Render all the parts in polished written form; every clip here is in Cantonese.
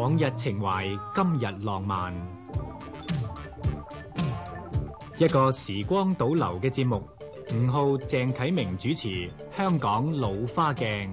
往日情懷，今日浪漫。一個時光倒流嘅節目，吳浩、鄭啟明主持《香港老花鏡》。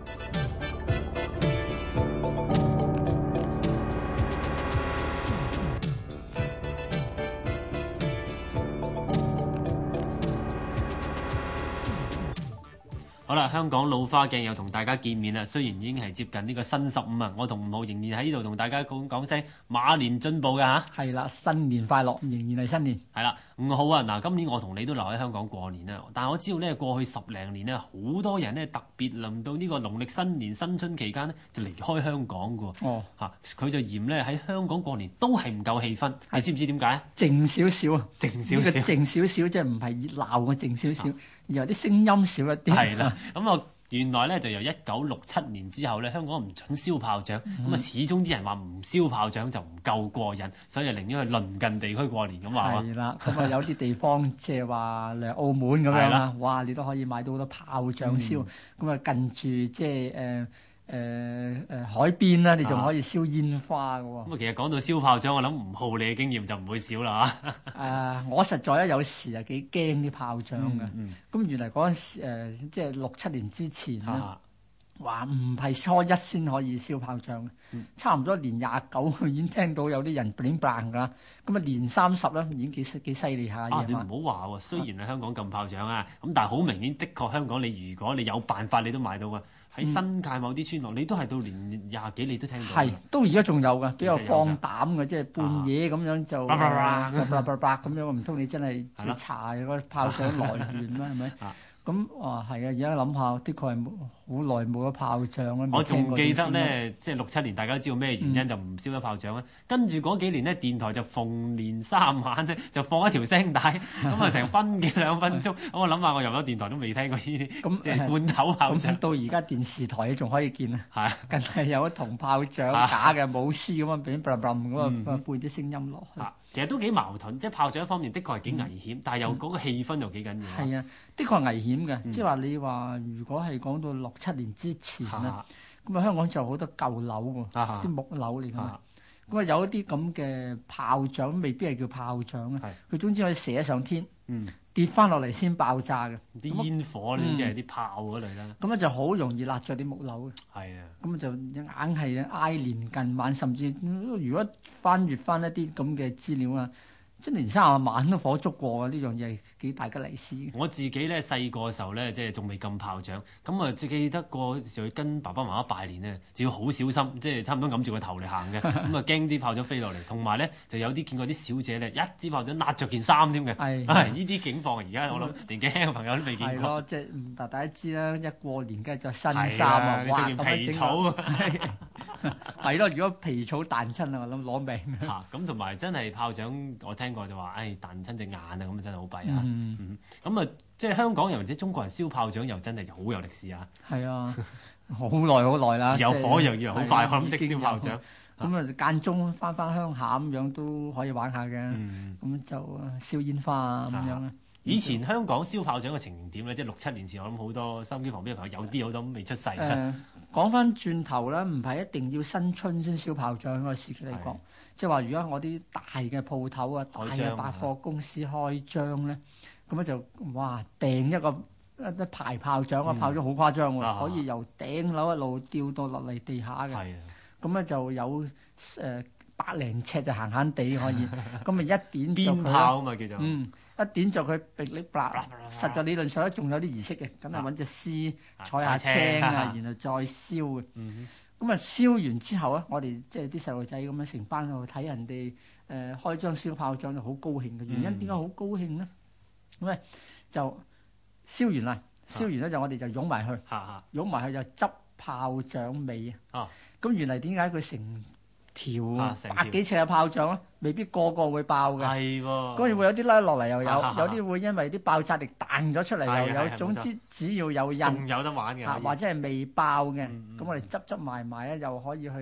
好啦，香港老花鏡又同大家見面啦。雖然已經係接近呢個新15啊，我同吳浩仍然喺呢度同大家講聲馬年進步嘅嚇。 係啦，新年快樂，仍然係新年。 係啦，吳浩啊，嗱，今年我同你都留喺香港過年啦。但係我知道咧，過去10零年咧，好多人咧特別臨到呢個農曆新年新春期間咧，就離開香港嘅喎。 哦， 嚇，佢就嫌咧喺香港過年都係唔夠氣氛。你知唔知點解？ 靜少少啊， 靜少少， 靜少少，即係唔係熱鬧嘅靜少少，而係啲聲音少一啲。 係啦，咁啊。原來咧就由1967年之後咧，香港唔準燒炮仗，咁啊始終啲人話唔燒炮仗就唔夠過癮，所以寧願去鄰近地區過年咁話。 係啦，咁啊有啲地方即係話嚟澳門咁樣啦，哇！你都可以買到好多炮仗燒，咁啊近住即係海邊啦，你仲可以燒煙花嘅喎。 咁啊其實講到燒炮仗，我諗吳浩你嘅經驗就唔會少啦嚇。我實在咧有時係幾驚啲炮仗嘅。咁原來嗰陣時即係6、7年之前咧，話唔係初一先可以燒炮仗嘅，差唔多年29已經聽到有啲人 bling bling 㗎，咁啊年30咧已經幾犀利下嘢。 你唔好話喎，雖然係香港禁炮仗啊，咁但係好明顯，的確香港你如果你有辦法，你都買到㗎。喺新界某啲村落，你都係到年20幾你都聽到。 係，都而家仲有㗎，都有放膽嘅，即係半夜咁樣就咁樣，唔通你真係要查嗰個炮仗來源啦，係咪？咁係啊！而家諗下，的確係好耐冇咗炮仗啦。 我仲記得咧，即係6、7年，大家都知道咩原因就唔燒咗炮仗咧。跟住嗰幾年咧，電台就逢年3晚咧就放一條聲帶，咁啊成分幾2分鐘。咁我諗下，我入咗電台都未聽過呢啲即係罐頭炮仗。 咁到而家電視台你仲可以見啊， 係， 梗係有一筒炮仗假嘅舞獅咁樣，俾咁啊配啲聲音落去。 其實都幾矛盾，即係炮仗一方面的確係幾危險，但係又嗰個氣氛又幾緊要。 係啊，的確係危險嘅，即係話你話如果係講到6、7年之前啦，咁啊香港就好多舊樓喎，啲木樓嚟㗎嘛，咁啊有一啲咁嘅炮仗未必係叫炮仗啊，佢總之可以射上天，跌翻落嚟先爆炸嘅， 啲煙火呢即係啲炮嗰類啦。 咁啊就好容易焫着啲木樓嘅。 係啊， 咁就硬係挨年近晚，甚至如果翻閱翻一啲咁嘅資料啊，即係年30晚都火燭過啊！呢樣嘢係幾大吉利是。 我自己咧細個嘅時候咧，即係仲未禁炮仗，咁啊最記得個時候去跟爸爸媽媽拜年咧，就要好小心，即係差唔多揞住個頭嚟行嘅，咁啊驚啲炮仗飛落嚟。同埋咧就有啲見過啲小姐咧，一支炮仗焫着件衫添嘅。係呢啲景況，而家我諗年紀輕嘅朋友都未見過。 係咯，即係大家知啦，一過年梗係着新衫啊， 哇！着件皮草。 係咯，如果皮草彈親啊，我諗攞命。 咁同埋真係炮仗，我聽過就話，彈親隻眼啊，咁真係好弊啊。咁啊，即係香港人或者中國人燒炮仗又真係好有歷史啊。係啊，好耐啦。 自有火又要好快，我諗識燒炮仗。 咁啊間中翻鄉下咁樣都可以玩下嘅。咁就燒煙花啊咁樣啦。 以前香港燒炮仗嘅情形點咧？即係6、7年前，我諗好多收音機旁邊嘅朋友有啲好多未出世。 講翻轉頭啦，唔係一定要新春先燒炮仗嗰個時期嚟講，即係話如果我啲大嘅鋪頭啊、大嘅百貨公司開張咧，咁咧就哇訂一排炮仗啊，炮仗好誇張喎，可以由頂樓一路吊到落嚟地下嘅，咁咧就有100零尺就閒閒地可以，咁咪一點着佢， 鞭炮啊嘛叫做， 一點着佢，噼哩啪啦，實在理論上咧仲有啲儀式嘅，梗係揾隻獅坐下青啊，然後再燒嘅。咁啊燒完之後咧，我哋即係啲細路仔咁樣成班去睇人哋開張燒炮仗就好高興嘅。原因點解好高興咧？咁咧就燒完啦，燒完咧就我哋就擁埋去，擁埋去就執炮仗尾啊。咁原嚟點解佢成條100幾尺嘅炮仗咧，未必個個會爆嘅。係喎，咁會有啲甩落嚟又有，有啲會因為啲爆炸力彈咗出嚟又有。總之只要有印， 仲有得玩嘅， 或者係未爆嘅，咁我哋執埋咧，又可以去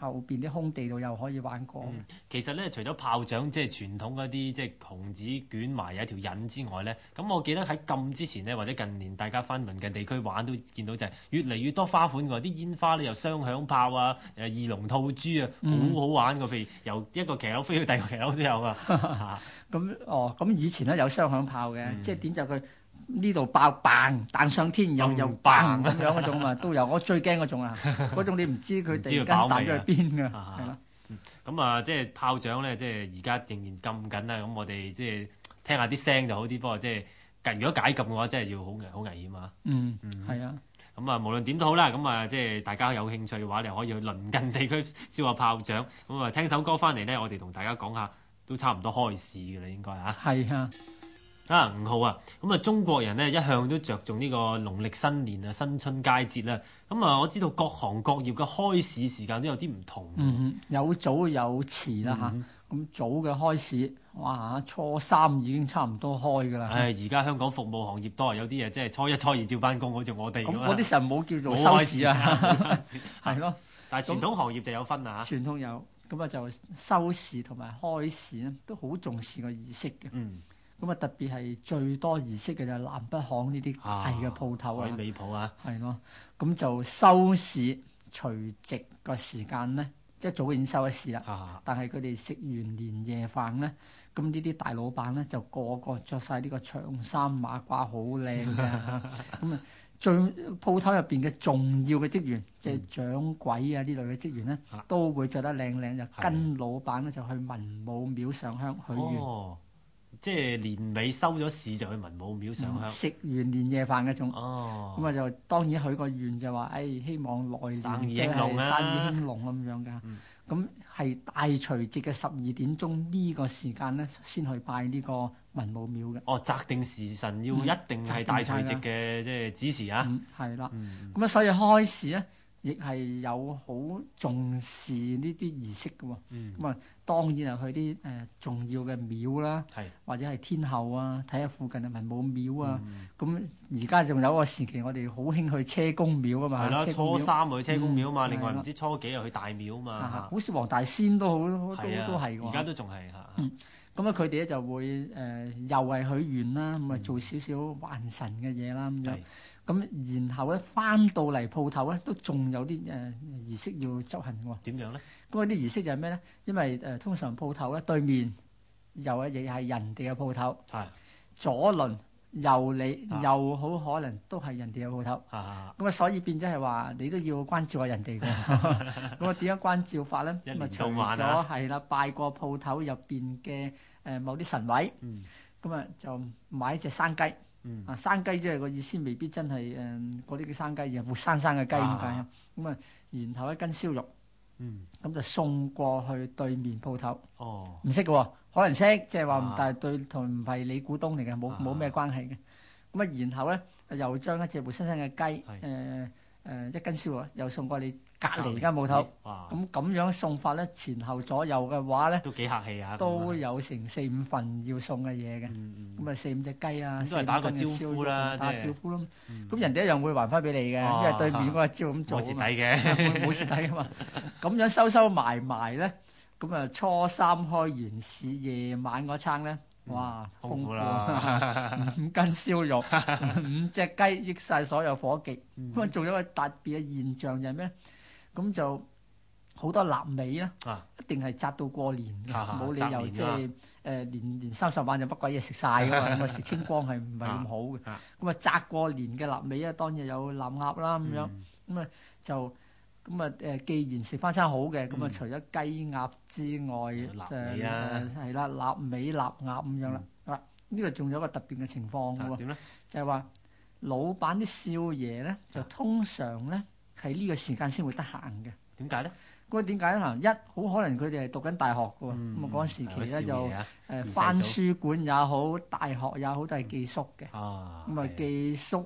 後邊啲空地度又可以玩過。 其實咧，除咗炮仗即係傳統嗰啲即係紅紙捲埋有一條引之外咧，咁我記得喺禁之前咧，或者近年大家翻鄰近地區玩都見到就係越嚟越多花款喎，啲煙花咧又雙響炮啊，二龍吐珠啊，好好玩㗎。譬如由一個騎樓飛去第二個騎樓都有啊。 咁以前咧有雙響炮嘅，即係點就佢呢度爆嘭彈上天，又嘭咁樣嗰種啊都有。我最驚嗰種啊，嗰種你唔知佢突然間彈咗去邊㗎，係啦。 咁啊，即係炮仗咧，即係而家仍然禁緊啦。咁我哋即係聽下啲聲就好啲，不過即係如果解禁嘅話，真係要好危險啊。 係啊。 咁啊，無論點都好啦，咁啊，即係大家有興趣嘅話，你可以去鄰近地區燒下炮仗。咁啊，聽首歌翻嚟咧，我哋同大家講下，都差唔多開市㗎啦，應該嚇。 係啊。 吳浩啊，咁啊，中國人咧一向都着重呢個農曆新年啊、新春佳節啦。咁啊，我知道各行各業嘅開市時間都有啲唔同。 有早有遲啦嚇。咁早嘅開市，哇！初三已經差唔多開㗎啦。 而家香港服務行業多，有啲嘢即係初一、初二照翻工，好似我哋咁。 咁嗰啲時候冇叫做收市啊。係咯。 但係傳統行業就有分啊。 傳統有，咁啊就收市同埋開市咧，都好重視個儀式嘅。咁啊特別係最多儀式嘅就係南北行呢啲大嘅鋪頭啊。 海味鋪啊。 係咯。咁就收市除夕個時間咧，即係早已經收咗市啦。但係佢哋食完年夜飯咧，咁呢啲大老闆咧就個個着晒呢個長衫馬褂，好靚嘅。咁啊，最鋪頭入邊嘅重要嘅職員，即係掌櫃啊呢類嘅職員咧，都會着得靚靚，就跟老闆咧就去文武廟上香許願。 即係年尾收咗市就去文武廟上香。 食完年夜飯嗰種。咁啊就當然許個願就話，希望來年生意興隆啊， 生意興隆咁樣㗎。咁係大除夕嘅12點鐘呢個時間咧，先去拜呢個文武廟嘅。 擇定時辰要一定係大除夕嘅即係指示啊。 係啦。咁啊，所以開市咧，亦係有好重視呢啲儀式嘅喎。咁啊，當然係去啲重要嘅廟啦，或者係天后啊，睇下附近嘅文武廟啊。咁而家仲有一個時期，我哋好興去車公廟啊嘛。 係啦，初三去車公廟啊嘛，另外唔知初幾又去大廟啊嘛。 好似黃大仙都係喎。 而家都仲係嚇。 咁啊，佢哋咧就會又係許願啦，咁啊做少少還神嘅嘢啦咁樣。咁然後咧翻到嚟鋪頭咧，都仲有啲儀式要執行喎。 點樣咧？ 咁嗰啲儀式就係咩咧？因為通常鋪頭咧對面又亦係人哋嘅鋪頭，左鄰右里又好可能都係人哋嘅鋪頭。咁啊，所以變咗係話你都要關照下人哋嘅。咁啊，點樣關照法咧？咁啊，除咗係啦，拜過鋪頭入邊嘅某啲神位，咁啊就買隻生雞。生雞即係個意思，未必真係嗰啲叫生雞，而係活生生嘅雞咁解。咁啊，然後一斤燒肉，咁就送過去對面鋪頭。唔識嘅喎，可能識，即係話，但係對同唔係你股東嚟嘅，冇咩關係嘅。咁啊，然後咧又將一隻活生生嘅雞，一斤燒肉又送過你隔離間鋪頭。咁樣送法咧，前後左右嘅話咧， 都幾客氣啊！ 都有成4-5份要送嘅嘢嘅。咁啊4-5隻雞啊， 都係打個招呼啦， 打招呼咯。咁人哋一樣會還翻俾你嘅，因為對面嗰個招咁做啊嘛。 冇蝕底嘅， 冇蝕底噶嘛。咁樣收埋埋咧，咁啊初三開完市，夜晚嗰餐咧，哇，豐富啦！5斤燒肉，5隻雞，益晒所有伙計。咁啊，仲有一個特別嘅現象就係咩？咁就好多臘味啦，一定係紮到過年嘅，冇理由即係年30晚就乜鬼嘢食晒㗎嘛，咁啊食清光係唔係咁好嘅？咁啊紮過年嘅臘味啊，當然有臘鴨啦咁樣，咁啊就咁啊既然食翻餐好嘅，咁啊除咗雞鴨之外，係啦臘味臘鴨咁樣啦。呢個仲有一個特別嘅情況嘅喎，點咧？就係話老闆啲少爺咧，就通常咧係呢個時間先會得閒嘅。 點解咧？ 咁啊點解咧？好可能佢哋係讀緊大學嘅喎，咁啊嗰陣時期咧就返書館也好，大學也好都係寄宿嘅。咁啊寄宿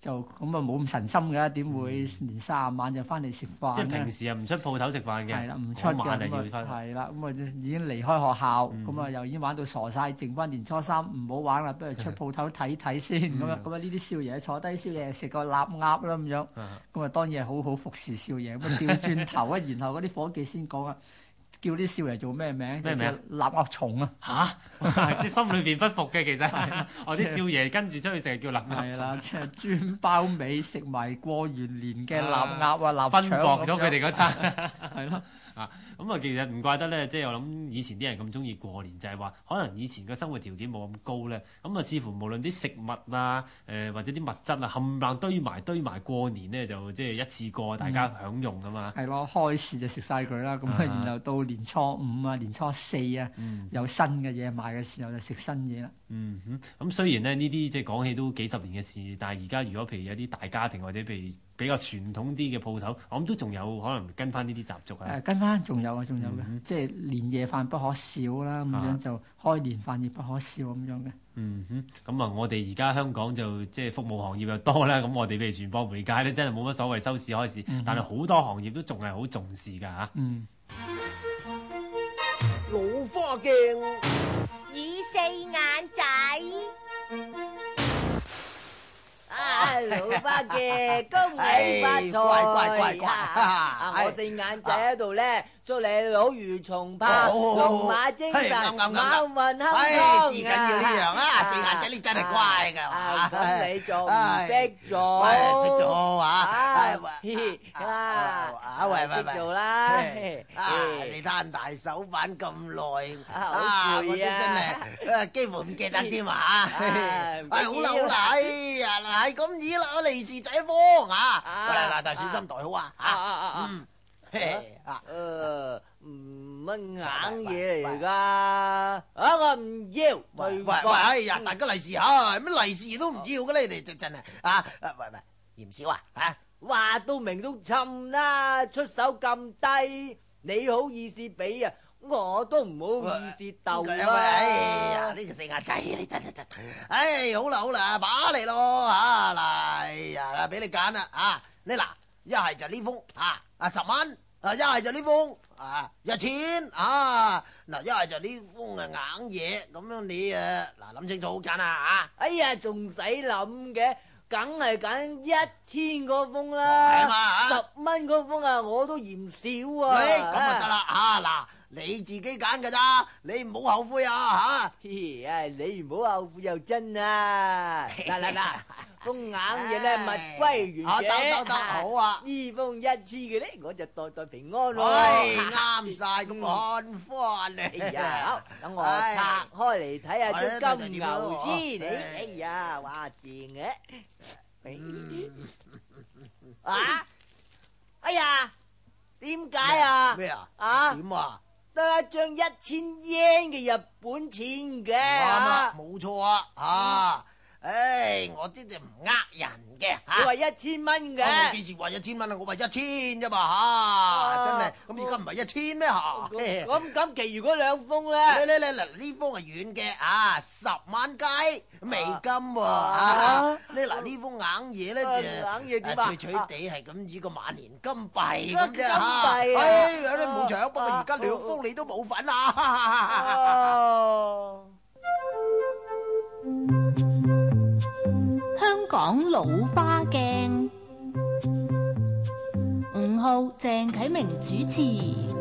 就咁啊冇咁神心㗎，點會年卅晚就翻嚟食飯咧？ 即係平時啊唔出鋪頭食飯嘅， 係啦，唔出嗰晚嘅咁係要翻。 係啦，咁啊已經離開學校，咁啊又已經玩到傻晒，剩翻年初三唔好玩啦，不如出鋪頭睇睇先咁啊！咁啊呢啲少爺坐低宵夜食個臘鴨啦咁樣，咁啊當然係好好服侍少爺。咁啊調轉頭啊，然後嗰啲伙計先講啊。叫啲少爺做咩名？ 咩名？ 臘鴨蟲啊！ 嚇！即係心裏邊不服嘅其實，我啲少爺跟住出去食叫臘鴨係啦，即係專包尾食埋過完年嘅臘鴨啊、臘分腸薄咗佢哋嗰餐。 係咯。 咁啊，其實唔怪得咧，即係我諗以前啲人咁中意過年，就係話可能以前嘅生活條件冇咁高咧，咁啊似乎無論啲食物啊，或者啲物質啊，冚唪唥堆埋過年咧，就即係一次過大家享用噶嘛。 係咯，開市就食晒佢啦，咁啊，然後到年初五啊、年初四啊，有新嘅嘢賣嘅時候就食新嘢啦。 咁雖然咧呢啲即係講起都幾十年嘅事，但係而家如果譬如有啲大家庭或者譬如比較傳統啲嘅鋪頭，我諗都仲有可能跟翻呢啲習俗啊。 跟翻仲有嘅，即係年夜飯不可少啦，咁樣就開年飯亦不可少咁樣嘅。 咁啊，我哋而家香港就即係服務行業又多啦，咁我哋譬如傳播媒介咧，真係冇乜所謂收市開市，但係好多行業都仲係好重視㗎嚇。 老花鏡， 與四眼仔。 老花鏡，恭喜發財！我四眼仔喺度咧，祝你老如松柏，龍馬精神，馬運亨通。 至緊要呢樣啊！四眼仔你真係乖㗎， 咁你仲唔識做？ 識做啊！ 喂，識做啦！ 你攤大手板咁耐， 好攰啊！ 我都真係幾乎唔記得添啊！好啦，哎呀，嗱係咁意啦，利是仔方啊！嗱，小心袋好啊！ 乜硬嘢嚟噶？我唔要。 喂，哎呀，大家利是嚇，乜利是都唔要嘅你哋真係啊！喂，嫌少啊？ 話到明都沉啦，出手咁低，你好意思俾啊？我都唔好意思鬥啦。 哎呀，呢個四眼仔你真，好啦，把嚟咯嚇嗱，哎呀，俾你揀啦嚇，你嗱一係就呢封10蚊，一係就呢封1000嗱一係就呢封硬嘢，咁樣你嗱諗清楚好揀啊！ 哎呀，仲使諗嘅？梗係揀1000嗰封啦， 係嘛 10蚊嗰封啊，我都嫌少啊！ 咁就得啦嗱，你自己揀㗎咋，你唔好後悔啊你唔好後悔又真啊！嗱，封硬嘢咧物歸原主， 得好啊！ 呢封1000嘅咧，我就代平安咯。 啱晒咁安翻嚟呀！等我拆開嚟睇下張金牛先，哎呀，哇正嘅！哎呀，點解啊？ 咩啊？點啊？ 得一張1000yen嘅日本錢嘅。 啱啦，冇錯啊！我啲就唔呃人嘅你話1000蚊嘅？ 我幾時話1000蚊啊？我話1000啫嘛真係。咁而家唔係1000咩咁其餘嗰2封咧？ 呢封係軟嘅10萬雞美金喎你嗱呢封硬嘢咧就脆脆地係咁以個萬年金幣咁啫你冇搶，不過而家2封你都冇份香港老花鏡，5號鄭啟明主持。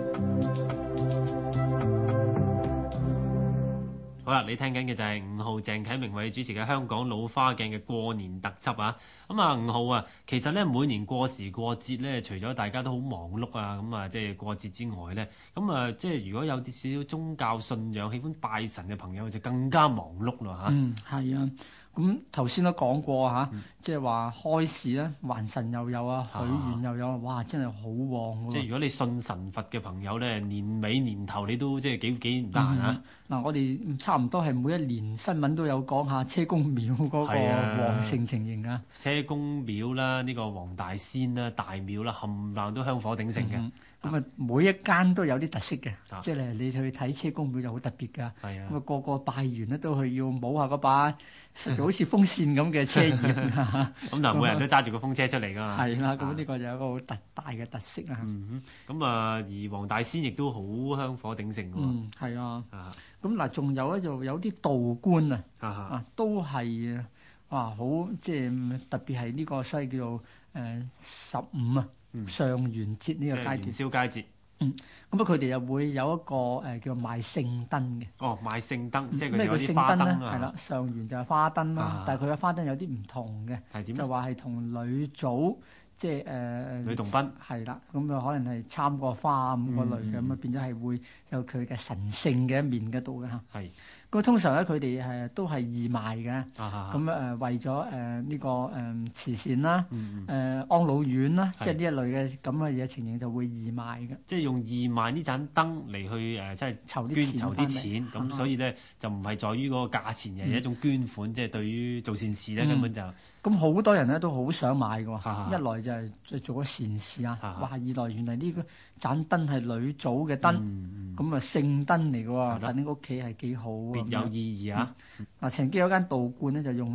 好啦，你聽緊嘅就係5號鄭啟明為你主持嘅香港老花鏡嘅過年特輯啊！咁啊5號啊，其實咧每年過時過節咧，除咗大家都好忙碌啊，咁啊即係過節之外咧，咁啊即係如果有啲少少宗教信仰、喜歡拜神嘅朋友，就更加忙碌咯嚇。 係啊。咁頭先都講過即係話開市咧，還神又有啊，許願又有，哇！真係好旺喎。 即係如果你信神佛嘅朋友咧，年尾年頭你都即係幾唔得閒啊！ 嗱，我哋差唔多係每一年新聞都有講下車公廟嗰個旺盛情形車公廟啦，呢個黃大仙啦、大廟啦，冚唪唥都香火鼎盛嘅。 咁啊，每一間都有啲特色嘅， 啊即係你去睇車公廟就好特別㗎。 係啊咁啊，個個拜完咧都去要摸下嗰把，實在好似風扇咁嘅車葉。 咁但係每人都揸住個風車出嚟㗎嘛。 係啦，咁呢個就有一個好大嘅特色啦。 咁啊，而黃大仙亦都好香火鼎盛㗎喎。 係啊。 啊咁嗱，仲有咧就有啲道觀啊， 啊都係好即係特別係呢個所謂叫做15啊上元節呢個階段。 元宵佳節。 咁佢哋又會有一個叫賣聖燈嘅。 哦，賣聖燈，即係佢咩叫有啲花聖燈咧？ 燈啊。 係啦，上元就係花燈啦，但係佢嘅花燈有啲唔同嘅， 係點？ 就話係同女祖即係女童賓係啦，咁啊可能係參過花咁嗰類嘅，咁啊變咗係會有佢嘅神聖嘅一面嗰度嘅嚇。 係。 咁通常咧，佢哋都係義賣嘅。 咁為咗呢個慈善啦，安老院啦，即係呢一類嘅咁嘅嘢情形就會義賣嘅。 即係用義賣呢盞燈嚟去即係籌籌啲啲錢，咁所以咧就唔係在於嗰個價錢，而係一種捐款，即係對於做善事咧根本就咁好多人咧都好想買嘅喎。 啊一來就係做咗善事啊，哇！二來原來呢個盞燈係女祖嘅燈，咁啊聖燈嚟嘅喎，等你屋企係幾好啊！ 別有意義啊！ 嗱，曾經有間道觀咧，就用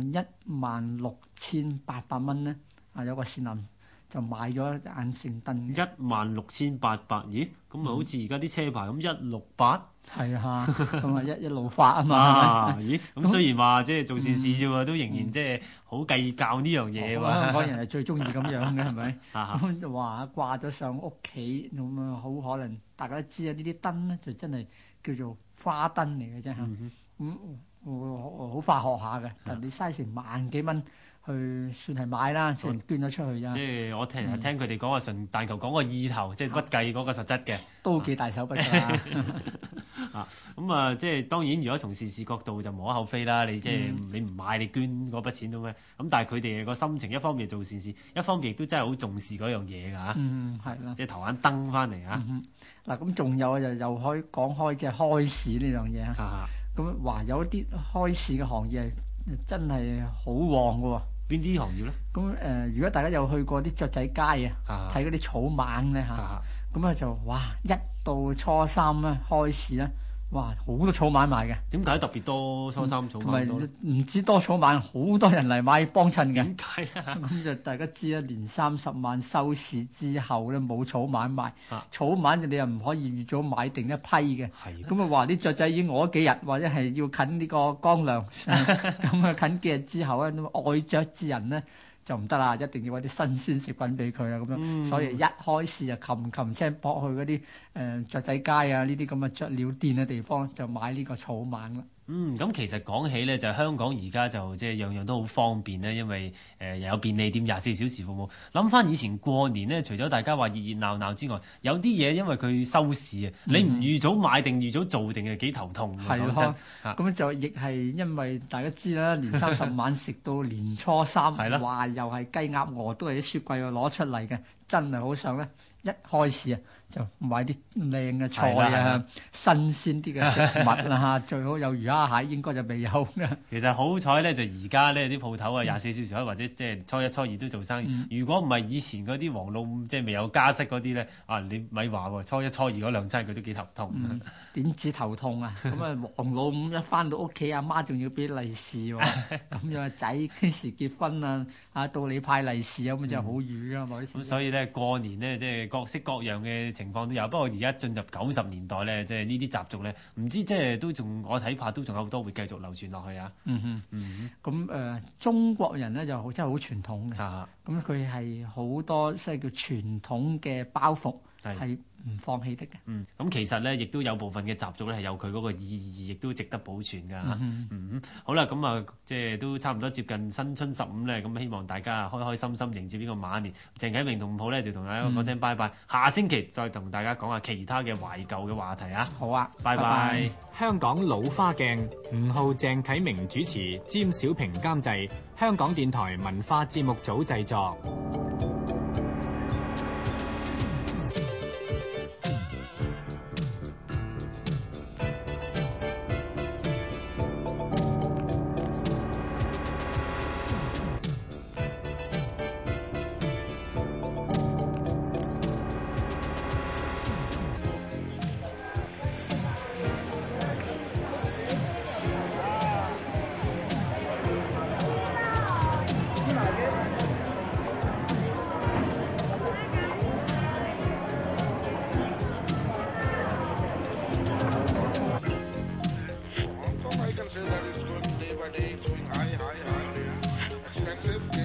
16,800蚊咧，有個善男就買咗一盞聖燈。 16,800，咦？咁啊，好似而家啲車牌咁168。 係啊，咁啊一路發啊嘛。 咦？咁雖然話即係做善事啫喎，都仍然即係好計較呢樣嘢喎。 香港人係最中意咁樣嘅，係咪？咁就話掛咗上屋企，咁啊好可能大家都知啊，呢啲燈咧就真係叫做花燈嚟嘅啫嚇。好化學下嘅，但你嘥成萬幾蚊去算係買啦，算捐咗出去啫。 即係我聽佢哋講話純但求講個意頭，即係不計嗰個實質嘅。 都幾大手筆㗎。 咁啊，即係當然，如果從善事角度就無可厚非啦。你即係你唔買，你捐嗰筆錢都咩？咁但係佢哋個心情，一方面做善事，一方面亦都真係好重視嗰樣嘢㗎嚇。 係啦。 即係投盞燈翻嚟啊！ 嗱，咁仲有就又可以講開即係開市呢樣嘢啊。咁話有啲開市嘅行業係真係好旺㗎喎。 邊啲行業咧？ 咁如果大家有去過啲雀仔街啊，睇嗰啲草蜢咧嚇，咁啊就哇一到初三咧開市咧，哇好多草蜢賣嘅。 點解特別多初三草蜢多？ 唔止多草蜢，好多人嚟買幫襯嘅。 點解啊？ 咁就大家知啦，年30晚收市之後咧冇草蜢賣，草蜢你又唔可以預早買定一批嘅。咁啊話啲雀仔已經餓咗幾日，或者係要近呢個乾糧，咁啊近幾日之後咧，愛雀之人咧就唔得啦，一定要揾啲新鮮食品俾佢啊咁樣。所以一開始就擒青搏去嗰啲雀仔街啊呢啲咁嘅雀鳥店嘅地方就買呢個草蜢啦。 咁其實講起咧，就香港而家就即係樣樣都好方便咧，因為又有便利店24小時服務。諗翻以前過年咧，除咗大家話熱鬧鬧之外，有啲嘢因為佢收市啊，你唔預早買定預早做定係幾頭痛嘅。 係咯，咁就亦係因為大家知啦，年30晚食到年初三，話又係雞鴨鵝都係啲雪櫃攞出嚟嘅，真係好想咧一開始啊！就買啲靚嘅菜啊，新鮮啲嘅食物啦嚇，最好有魚蝦蟹，應該就未有嘅。 其實好彩咧，就而家咧啲鋪頭啊24小時開，或者即係初一初二都做生意。如果唔係以前嗰啲黃老即係未有加息嗰啲咧，你咪話喎，初一初二嗰兩餐佢都幾頭痛。 點止頭痛啊？咁啊黃老五一翻到屋企，阿媽仲要俾利是喎，咁樣仔幾時結婚啊？到你派利是咁就好瘀啊嘛！ 咁所以咧過年咧即係各式各樣嘅情況都有，不過而家進入90年代咧，即係呢啲習俗咧，唔知即係都仲我睇怕都仲有好多會繼續流傳落去啊。 咁中國人咧就真係好傳統嘅，咁佢係好多即係叫傳統嘅包袱係唔放棄的嘅。 咁其實咧亦都有部分嘅習俗咧係有佢嗰個意義，亦都值得保存㗎嚇。好啦，咁啊即係都差唔多接近新春15咧，咁希望大家開開心心迎接呢個馬年。鄭啟明同伍浩咧就同大家講聲拜拜，下星期再同大家講下其他嘅懷舊嘅話題啊。 好啊， 拜拜。 香港老花鏡，伍浩、鄭啟明主持，詹小平監製，香港電台文化節目組製作。 I can say that it's going day by day, it's going high. Expensive.